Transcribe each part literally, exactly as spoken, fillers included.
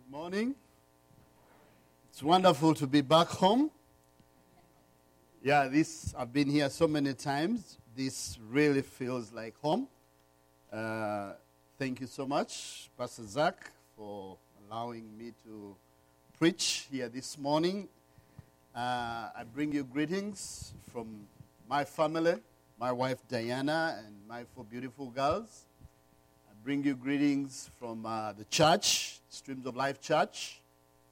Morning. It's wonderful to be back home. Yeah, this I've been here so many times. This really feels like home. Uh, thank you so much, Pastor Zach, for allowing me to preach here this morning. Uh, I bring you greetings from my family, my wife Diana, and my four beautiful girls. I bring you greetings from uh, the church, Streams of Life Church.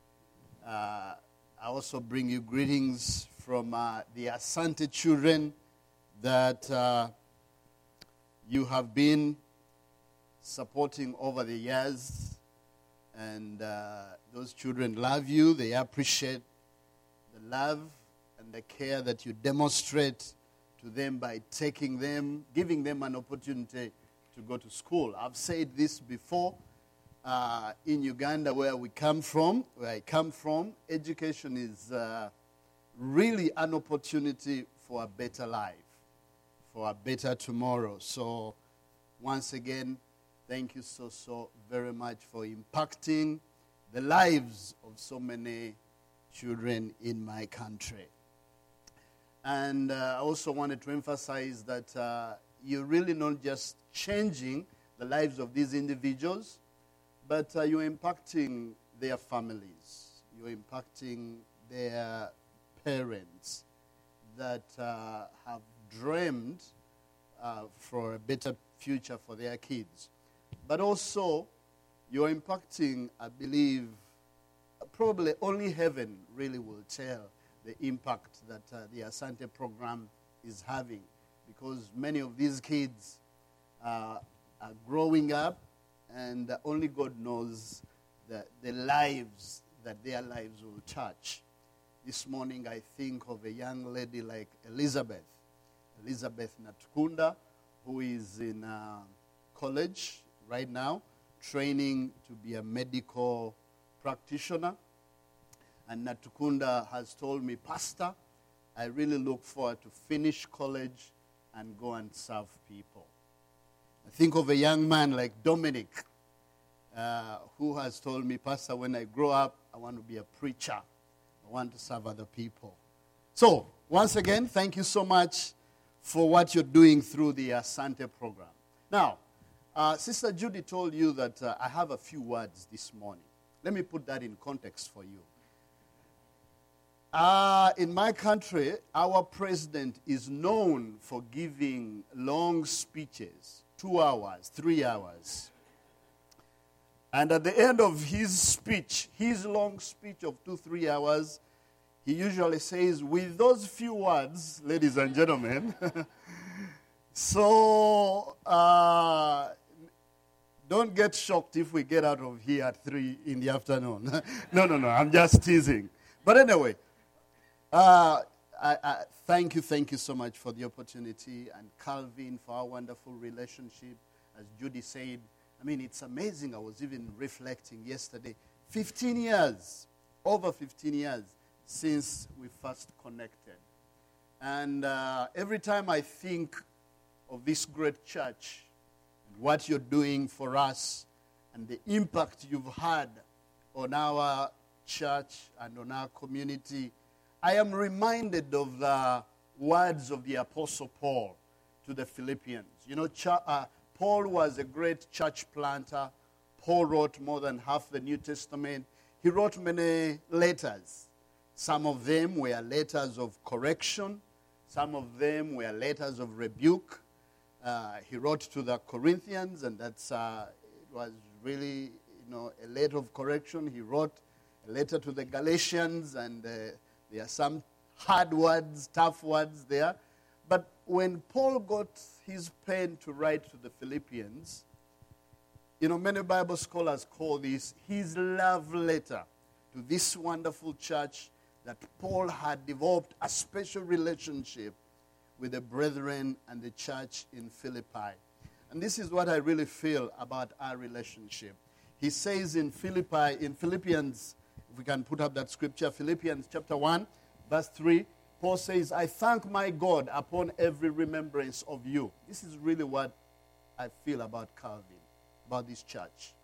Uh, I also bring you greetings from uh, the Asante children that uh, you have been supporting over the years. And uh, those children love you. They appreciate the love and the care that you demonstrate to them by taking them, giving them an opportunity to go to school. I've said this before. Uh, in Uganda, where we come from, where I come from, education is uh, really an opportunity for a better life, for a better tomorrow. So, once again, thank you so, so very much for impacting the lives of so many children in my country. And uh, I also wanted to emphasize that uh, you're really not just changing the lives of these individuals, but uh, you're impacting their families. You're impacting their parents that uh, have dreamed uh, for a better future for their kids. But also, you're impacting, I believe, probably only heaven really will tell the impact that uh, the Asante program is having. Because many of these kids uh, are growing up, and only God knows the, the lives that their lives will touch. This morning I think of a young lady like Elizabeth, Elizabeth Natukunda, who is in uh, college right now, training to be a medical practitioner. And Natukunda has told me, Pastor, I really look forward to finish college and go and serve people. I think of a young man like Dominic, uh, who has told me, Pastor, when I grow up, I want to be a preacher. I want to serve other people. So, once again, thank you so much for what you're doing through the Asante program. Now, uh, Sister Judy told you that uh, I have a few words this morning. Let me put that in context for you. Uh, in my country, our president is known for giving long speeches. Two hours, three hours. And at the end of his speech, his long speech of two, three hours, he usually says, with those few words, ladies and gentlemen, so uh, don't get shocked if we get out of here at three in the afternoon. no, no, no, I'm just teasing. But anyway, uh, I, I, thank you, thank you so much for the opportunity, and Calvin for our wonderful relationship. As Judy said, I mean, it's amazing. I was even reflecting yesterday. fifteen years, over fifteen years since we first connected. And uh, every time I think of this great church and what you're doing for us and the impact you've had on our church and on our community, I am reminded of the words of the Apostle Paul to the Philippians. You know, ch- uh, Paul was a great church planter. Paul wrote more than half the New Testament. He wrote many letters. Some of them were letters of correction. Some of them were letters of rebuke. Uh, he wrote to the Corinthians, and that's uh, it was really, you know, a letter of correction. He wrote a letter to the Galatians, and uh, there are some hard words, tough words there. But when Paul got his pen to write to the Philippians, you know, many Bible scholars call this his love letter to this wonderful church that Paul had developed a special relationship with the brethren and the church in Philippi. And this is what I really feel about our relationship. He says in Philippi, in Philippians, if we can put up that scripture, Philippians chapter one, verse three, Paul says, I thank my God upon every remembrance of you. This is really what I feel about Calvin, about this church.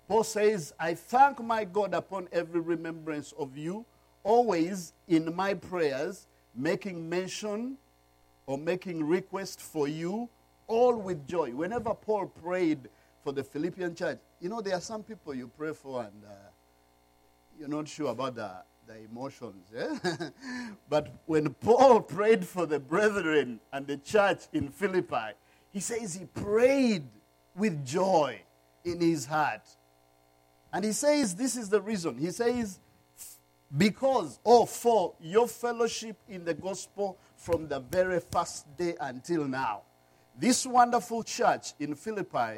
Paul says, I thank my God upon every remembrance of you, always in my prayers, making mention or making request for you, all with joy. Whenever Paul prayed for the Philippian church, you know, there are some people you pray for and uh, you're not sure about the, the emotions. Eh? But when Paul prayed for the brethren and the church in Philippi, he says he prayed with joy in his heart. And he says this is the reason. He says, because, or for your fellowship in the gospel from the very first day until now. This wonderful church in Philippi,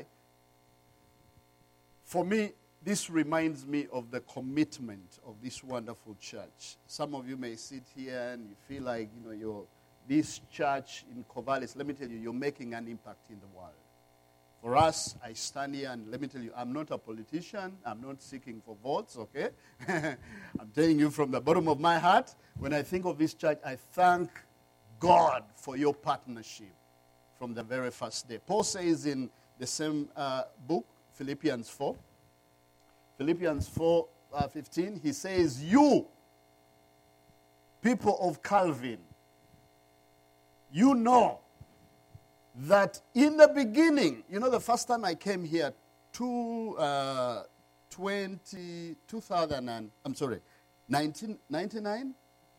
for me, this reminds me of the commitment of this wonderful church. Some of you may sit here and you feel like, you know, you're this church in Corvallis. Let me tell you, you're making an impact in the world. For us, I stand here and let me tell you, I'm not a politician. I'm not seeking for votes, okay? I'm telling you from the bottom of my heart, when I think of this church, I thank God for your partnership from the very first day. Paul says in the same uh, book, Philippians four, Philippians four uh, fifteen, he says, you, people of Calvin, you know that in the beginning, you know, the first time I came here, two, uh, twenty, two thousand and, I'm sorry, nineteen ninety-nine?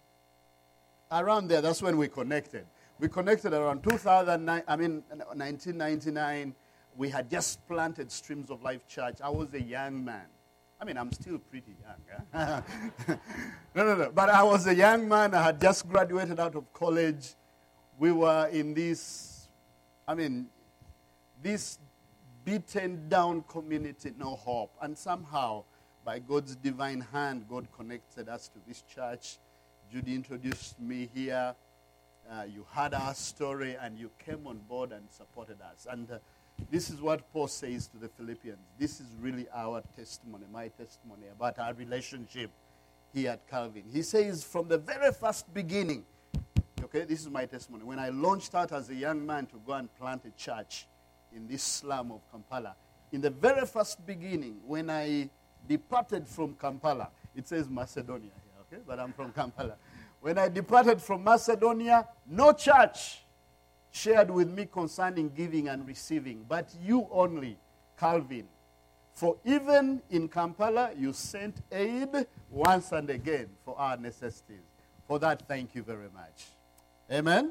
Around there, that's when we connected. We connected around two thousand nine, I mean, nineteen ninety-nine. We had just planted Streams of Life Church. I was a young man. I mean, I'm still pretty young. Eh? no, no, no. But I was a young man. I had just graduated out of college. We were in this, I mean, this beaten down community, no hope. And somehow, by God's divine hand, God connected us to this church. Judy introduced me here. Uh, you heard our story, and you came on board and supported us. And uh, this is what Paul says to the Philippians. This is really our testimony, my testimony about our relationship here at Calvin. He says from the very first beginning, okay, this is my testimony. When I launched out as a young man to go and plant a church in this slum of Kampala, in the very first beginning, when I departed from Kampala, it says Macedonia here, okay, but I'm from Kampala. When I departed from Macedonia, no church shared with me concerning giving and receiving, but you only, Calvin. For even in Kampala, you sent aid once and again for our necessities. For that, thank you very much. Amen?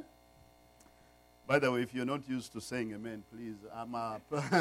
By the way, if you're not used to saying amen, please, I'm up.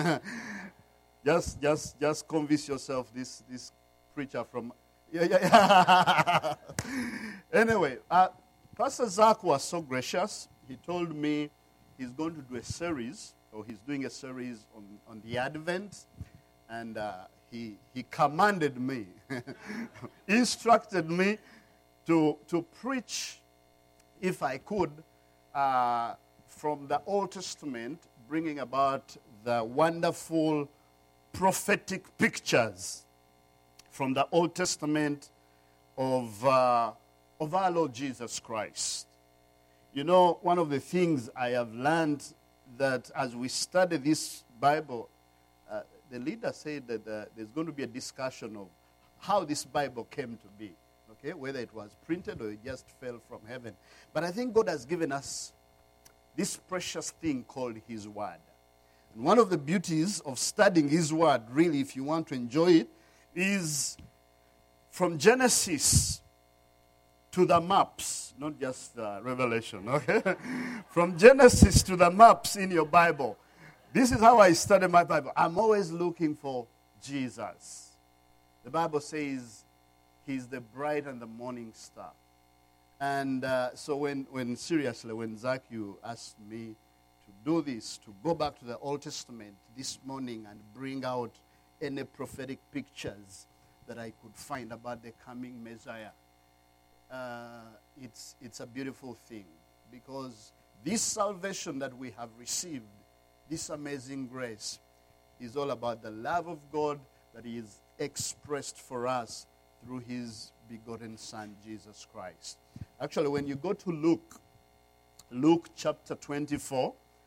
just, just, just convince yourself this, this preacher from... Yeah, yeah, yeah. Anyway, uh, Pastor Zach was so gracious. He told me he's going to do a series, or he's doing a series on, on the Advent, and uh, he, he commanded me, instructed me to, to preach, if I could, uh, from the Old Testament, bringing about the wonderful prophetic pictures from the Old Testament of, uh, of our Lord Jesus Christ. You know, one of the things I have learned that as we study this Bible, uh, the leader said that uh, there's going to be a discussion of how this Bible came to be, okay, whether it was printed or it just fell from heaven. But I think God has given us this precious thing called His Word. And one of the beauties of studying His Word, really, if you want to enjoy it, is from Genesis to the maps, not just uh, Revelation, okay? From Genesis to the maps in your Bible. This is how I study my Bible. I'm always looking for Jesus. The Bible says He's the bright and the morning star. And uh, so when, when, seriously, when Zach, you asked me to do this, to go back to the Old Testament this morning and bring out any prophetic pictures that I could find about the coming Messiah, uh, it's, it's a beautiful thing, because this salvation that we have received, this amazing grace, is all about the love of God that He is expressed for us through His begotten Son, Jesus Christ. Actually, when you go to Luke, Luke chapter twenty-four,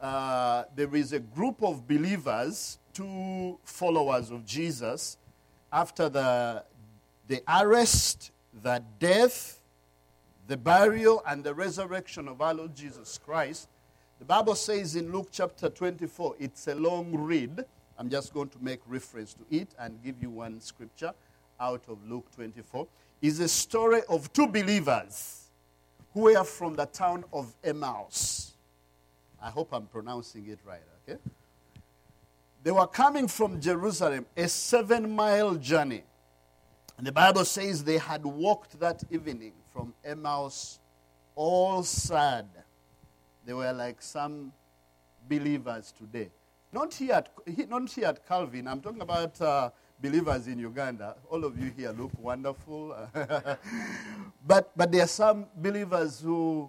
uh, there is a group of believers, two followers of Jesus, after the, the arrest, the death, the burial, and the resurrection of our Lord Jesus Christ. The Bible says in Luke chapter twenty-four, it's a long read. I'm just going to make reference to it and give you one scripture out of Luke twenty-four. It's a story of two believers who were from the town of Emmaus. I hope I'm pronouncing it right, okay? They were coming from Jerusalem, a seven-mile journey. And the Bible says they had walked that evening from Emmaus, all sad. They were like some believers today. Not here at, not here at Calvin. I'm talking about uh, believers in Uganda. All of you here look wonderful. but, but there are some believers who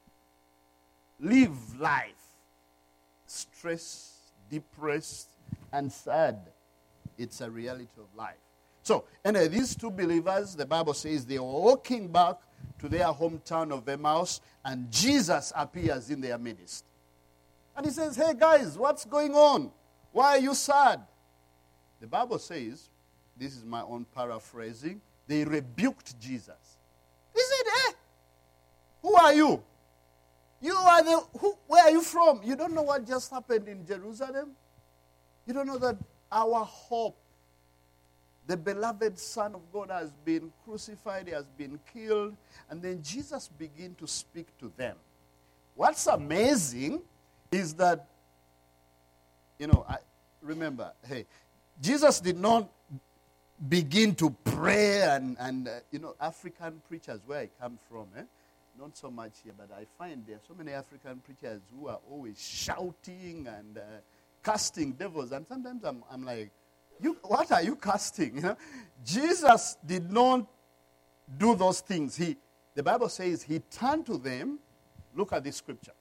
live life stressed, depressed, and sad. It's a reality of life. So, anyway, these two believers, the Bible says they were walking back to their hometown of Emmaus, and Jesus appears in their midst. And he says, hey guys, what's going on? Why are you sad? The Bible says, this is my own paraphrasing, they rebuked Jesus. He said, eh, who are you? You are the, who, where are you from? You don't know what just happened in Jerusalem? You don't know that our hope, the beloved Son of God, has been crucified, he has been killed, and then Jesus began to speak to them. What's amazing is that, you know, I remember, hey, Jesus did not begin to pray and, and uh, you know, African preachers, where I come from, eh? Not so much here, but I find there are so many African preachers who are always shouting and uh, casting devils, and sometimes I'm, I'm like, You, what are you casting? You know? Jesus did not do those things. He, the Bible says he turned to them. Look at this scripture.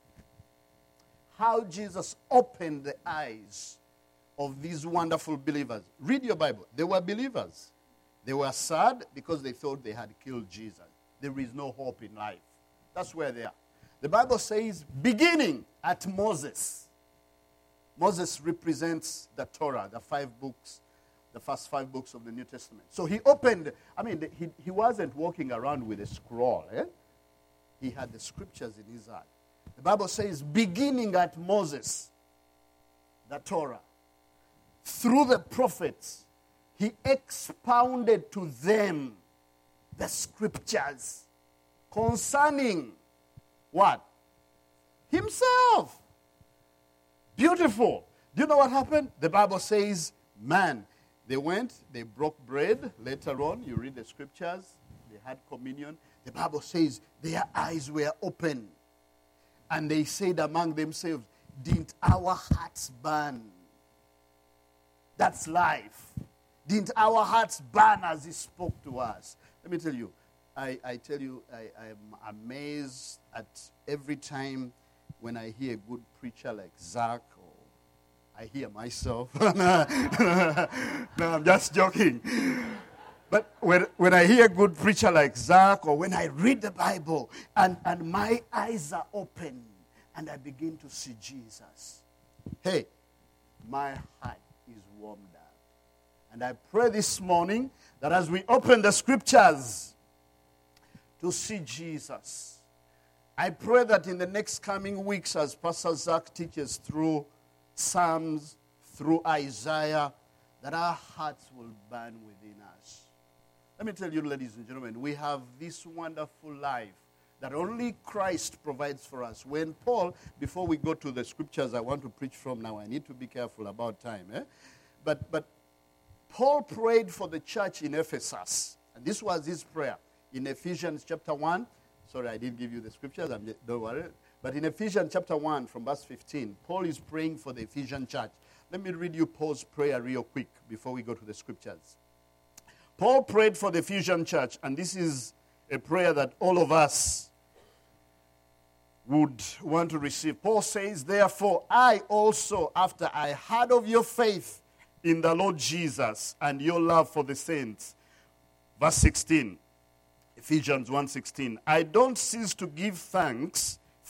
How Jesus opened the eyes of these wonderful believers. Read your Bible. They were believers. They were sad because they thought they had killed Jesus. There is no hope in life. That's where they are. The Bible says, beginning at Moses. Moses represents the Torah, the five books, the first five books of the New Testament. So he opened, I mean, he, he wasn't walking around with a scroll. Eh? He had the scriptures in his heart. The Bible says, beginning at Moses, the Torah, through the prophets, he expounded to them the scriptures concerning what? Himself. Beautiful. Do you know what happened? The Bible says, man, they went, they broke bread. Later on, you read the scriptures, they had communion. The Bible says their eyes were open. And they said among themselves, didn't our hearts burn? That's life. Didn't our hearts burn as he spoke to us? Let me tell you, I, I tell you, I, I'm amazed at every time when I hear a good preacher like Zach, or I hear myself. no, I'm just joking. But when, when I hear a good preacher like Zach, or when I read the Bible, and, and my eyes are open, and I begin to see Jesus, hey, my heart is warmed up. And I pray this morning that as we open the scriptures to see Jesus, I pray that in the next coming weeks, as Pastor Zach teaches through Psalms, through Isaiah, that our hearts will burn within us. Let me tell you, ladies and gentlemen, we have this wonderful life that only Christ provides for us. When Paul, before we go to the scriptures I want to preach from now, I need to be careful about time. Eh? But, but Paul prayed for the church in Ephesus. And this was his prayer. In Ephesians chapter one, sorry, I didn't give you the scriptures, I'm just, don't worry. But in Ephesians chapter one, from verse fifteen, Paul is praying for the Ephesian church. Let me read you Paul's prayer real quick before we go to the scriptures. Paul prayed for the Ephesian church, and this is a prayer that all of us would want to receive. Paul says, therefore, I also, after I heard of your faith in the Lord Jesus and your love for the saints, verse sixteen, Ephesians one sixteen, I don't cease to give thanks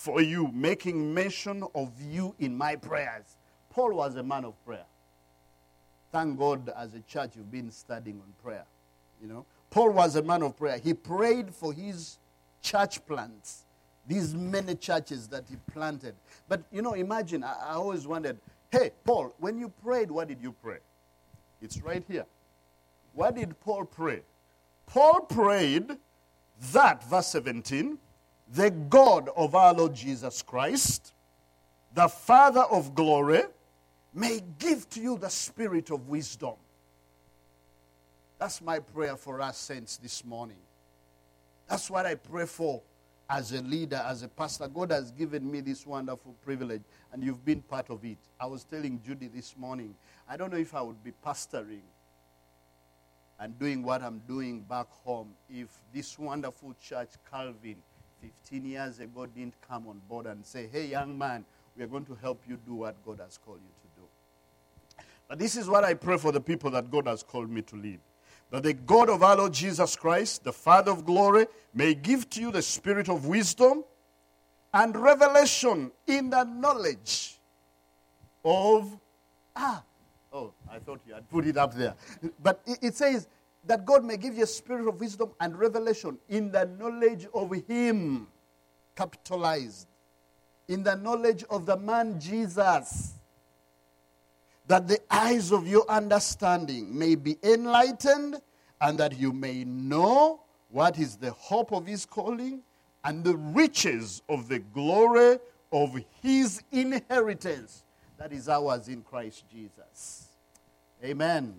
for you, making mention of you in my prayers. Paul was a man of prayer. Thank God, as a church, you've been studying on prayer. You know, Paul was a man of prayer. He prayed for his church plants, these many churches that he planted. But, you know, imagine, I, I always wondered, hey, Paul, when you prayed, what did you pray? It's right here. What did Paul pray? Paul prayed that, verse seventeen, the God of our Lord Jesus Christ, the Father of glory, may give to you the spirit of wisdom. That's my prayer for us saints this morning. That's what I pray for as a leader, as a pastor. God has given me this wonderful privilege, and you've been part of it. I was telling Judy this morning, I don't know if I would be pastoring and doing what I'm doing back home if this wonderful church, Calvin, fifteen years ago didn't come on board and say, hey, young man, we are going to help you do what God has called you to do. But this is what I pray for the people that God has called me to lead. That the God of our Lord Jesus Christ, the Father of glory, may give to you the spirit of wisdom and revelation in the knowledge of, ah, oh, I thought you had put it up there. But it, it says that God may give you a spirit of wisdom and revelation in the knowledge of him, capitalized, in the knowledge of the man Jesus, that the eyes of your understanding may be enlightened, and that you may know what is the hope of his calling and the riches of the glory of his inheritance that is ours in Christ Jesus. Amen.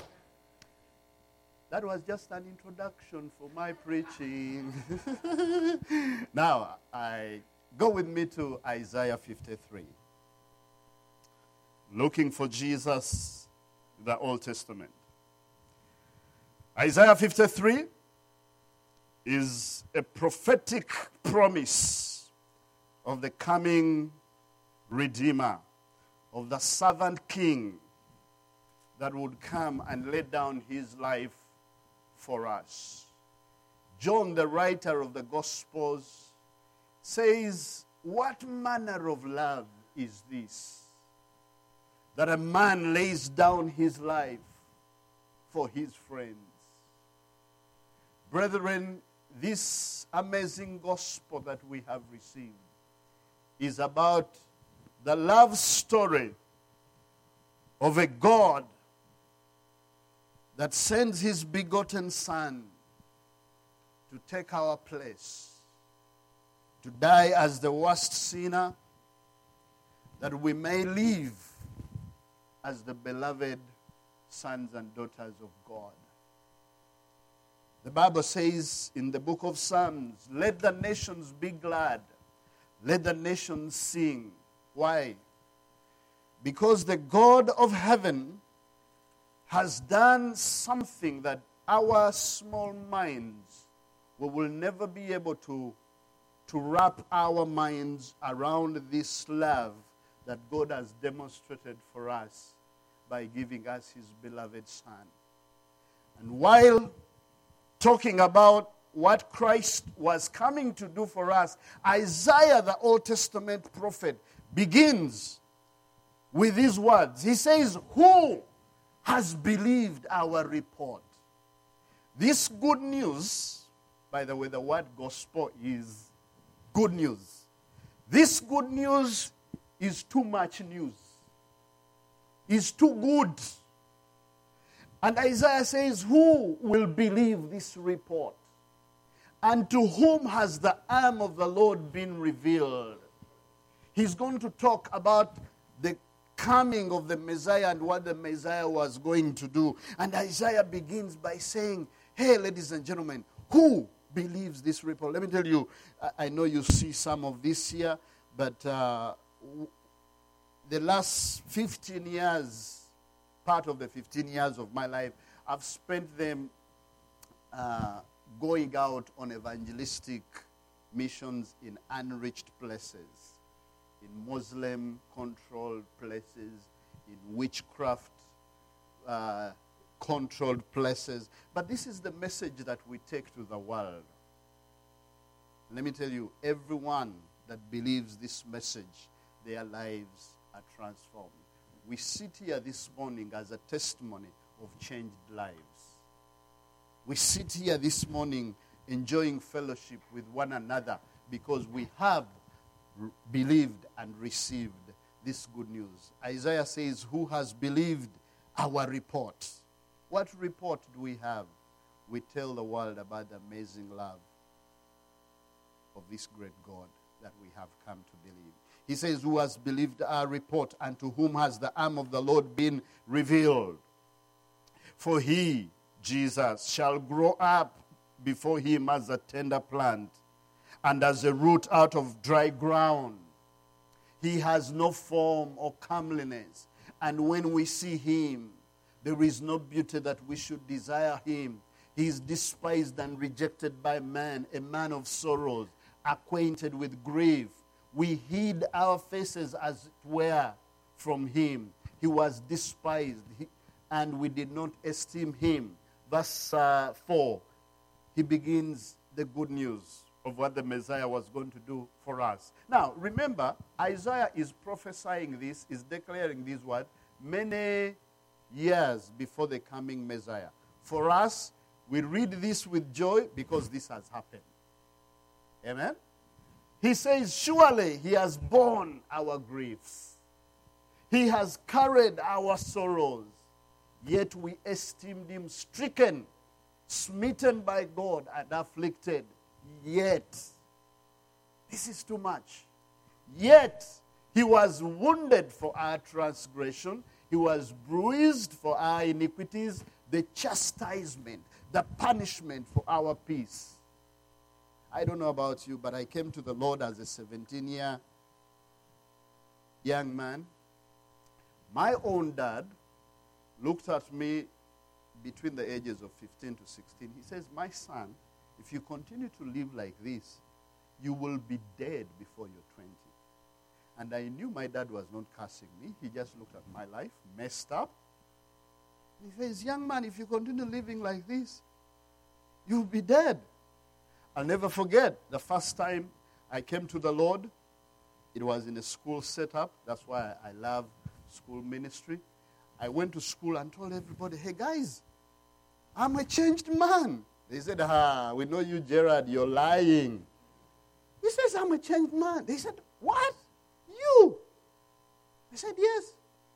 That was just an introduction for my preaching. Now, I go with me to Isaiah fifty-three. Looking for Jesus, the Old Testament. Isaiah fifty-three is a prophetic promise of the coming Redeemer, of the servant king that would come and lay down his life for us. John, the writer of the Gospels, says, what manner of love is this, that a man lays down his life for his friends? Brethren, this amazing gospel that we have received is about the love story of a God that sends his begotten Son to take our place, to die as the worst sinner, that we may live as the beloved sons and daughters of God. The Bible says in the book of Psalms, let the nations be glad, let the nations sing. Why? Because the God of heaven has done something that our small minds, we will never be able to, to wrap our minds around this love that God has demonstrated for us by giving us his beloved Son. And while talking about what Christ was coming to do for us, Isaiah, the Old Testament prophet, begins with these words. He says, who has believed our report? This good news, by the way, the word gospel is good news. This good news is too much news. Is too good. And Isaiah says, who will believe this report? And to whom has the arm of the Lord been revealed? He's going to talk about the coming of the Messiah and what the Messiah was going to do. And Isaiah begins by saying, hey, ladies and gentlemen, who believes this report? Let me tell you, I know you see some of this here, but uh, the last fifteen years, part of the fifteen years of my life, I've spent them uh, going out on evangelistic missions in unreached places, in Muslim-controlled places, in witchcraft-controlled uh, places. But this is the message that we take to the world. Let me tell you, everyone that believes this message, their lives are transformed. We sit here this morning as a testimony of changed lives. We sit here this morning enjoying fellowship with one another because we have r- believed and received this good news. Isaiah says, who has believed our report? What report do we have? We tell the world about the amazing love of this great God that we have come to believe. He says, who has believed our report, and to whom has the arm of the Lord been revealed? For he, Jesus, shall grow up before him as a tender plant and as a root out of dry ground. He has no form or comeliness, and when we see him, there is no beauty that we should desire him. He is despised and rejected by man, a man of sorrows, acquainted with grief. We hid our faces, as it were, from him. He was despised, and we did not esteem him. Verse uh, four, he begins the good news of what the Messiah was going to do for us. Now, remember, Isaiah is prophesying this, is declaring this word many years before the coming Messiah. For us, we read this with joy because this has happened. Amen? He says, surely he has borne our griefs. He has carried our sorrows. Yet we esteemed him stricken, smitten by God, and afflicted. Yet, this is too much. Yet, he was wounded for our transgression. He was bruised for our iniquities. The chastisement, the punishment for our peace. I don't know about you, but I came to the Lord as a seventeen-year young man. My own dad looked at me between the ages of fifteen to sixteen. He says, my son, if you continue to live like this, you will be dead before you're twenty. And I knew my dad was not cursing me. He just looked at my life, messed up. He says, young man, if you continue living like this, you'll be dead. I'll never forget the first time I came to the Lord. It was in a school setup. That's why I love school ministry. I went to school and told everybody, hey guys, I'm a changed man. They said, ah, we know you, Gerard, you're lying. He says, I'm a changed man. They said, what? You? I said, yes.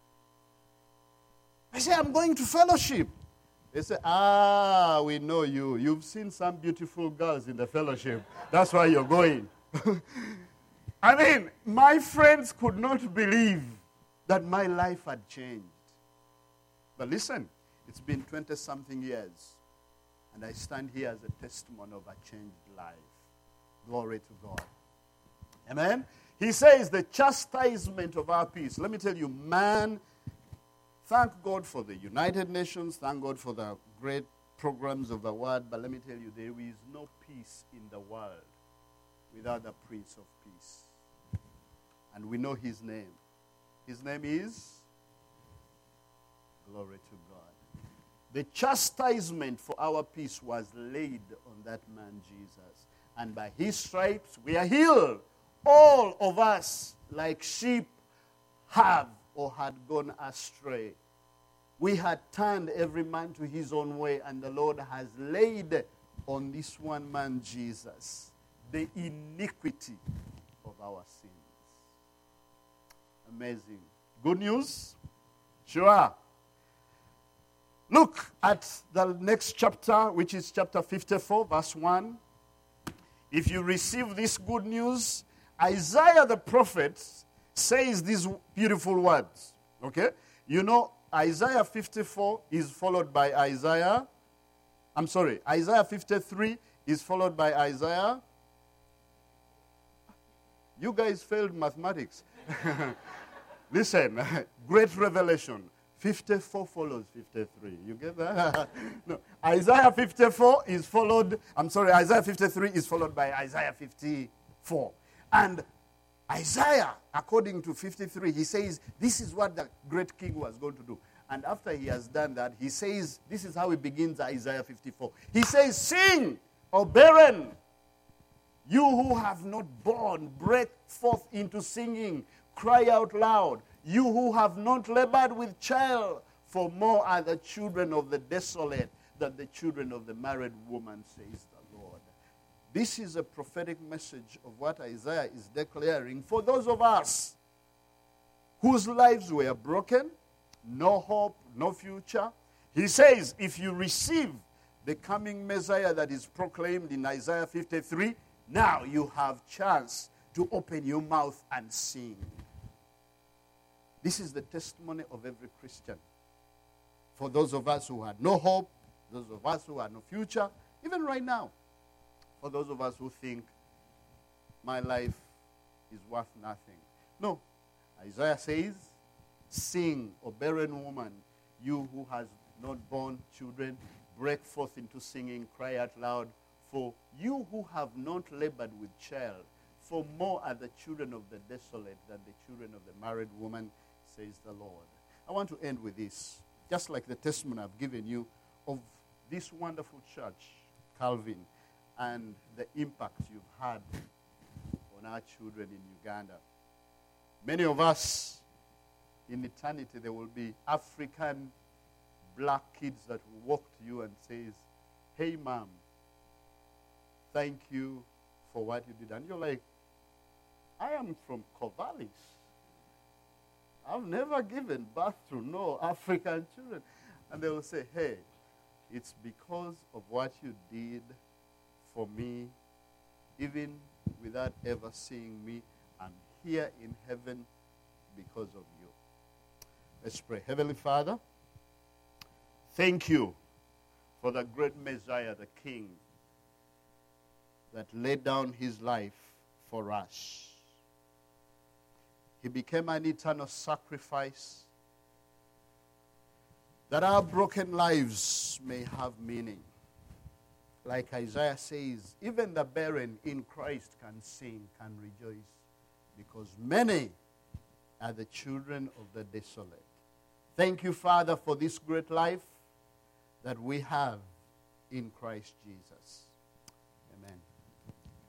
I said, I'm going to fellowship. They said, ah, we know you. You've seen some beautiful girls in the fellowship. That's why you're going. I mean, my friends could not believe that my life had changed. But listen, it's been twenty-something years, and I stand here as a testimony of a changed life. Glory to God. Amen? He says the chastisement of our peace. Let me tell you, man, thank God for the United Nations. Thank God for the great programs of the Word. But let me tell you, there is no peace in the world without the Prince of Peace. And we know his name. His name is? Glory to God. The chastisement for our peace was laid on that man Jesus. And by his stripes we are healed. All of us, like sheep, have or had gone astray. We had turned every man to his own way, and the Lord has laid on this one man, Jesus, the iniquity of our sins. Amazing. Good news? Sure. Look at the next chapter, which is chapter fifty-four, verse one. If you receive this good news, Isaiah the prophet says these beautiful words. Okay? You know, Isaiah fifty-four is followed by Isaiah. I'm sorry, Isaiah fifty-three is followed by Isaiah. You guys failed mathematics. Listen, great revelation. fifty-four follows fifty-three. You get that? No. Isaiah fifty-four is followed, I'm sorry, Isaiah fifty-three is followed by Isaiah fifty-four. And Isaiah, according to fifty-three, he says, this is what the great king was going to do. And after he has done that, he says, this is how he begins Isaiah fifty-four. He says, sing, O barren, You who have not borne, break forth into singing, cry out loud. You who have not labored with child, for more are the children of the desolate than the children of the married woman, says the Lord. This is a prophetic message of what Isaiah is declaring for those of us whose lives were broken, no hope, no future. He says, if you receive the coming Messiah that is proclaimed in Isaiah fifty-three, now you have chance to open your mouth and sing. This is the testimony of every Christian. For those of us who had no hope, those of us who had no future, even right now, for those of us who think my life is worth nothing. No, Isaiah says, sing, O barren woman, you who has not borne children, break forth into singing, cry out loud, for you who have not labored with child, for more are the children of the desolate than the children of the married woman, says the Lord. I want to end with this, just like the testimony I've given you of this wonderful church, Calvin, and the impact you've had on our children in Uganda. Many of us, in eternity, there will be African black kids that will walk to you and says, hey, mom, thank you for what you did. And you're like, I am from Corvallis. I've never given birth to no African children. And they will say, hey, it's because of what you did for me, even without ever seeing me. I'm here in heaven because of you. Let's pray. Heavenly Father, thank you for the great Messiah, the King, that laid down his life for us. He became an eternal sacrifice that our broken lives may have meaning. Like Isaiah says, even the barren in Christ can sing, can rejoice, because many are the children of the desolate. Thank you, Father, for this great life that we have in Christ Jesus.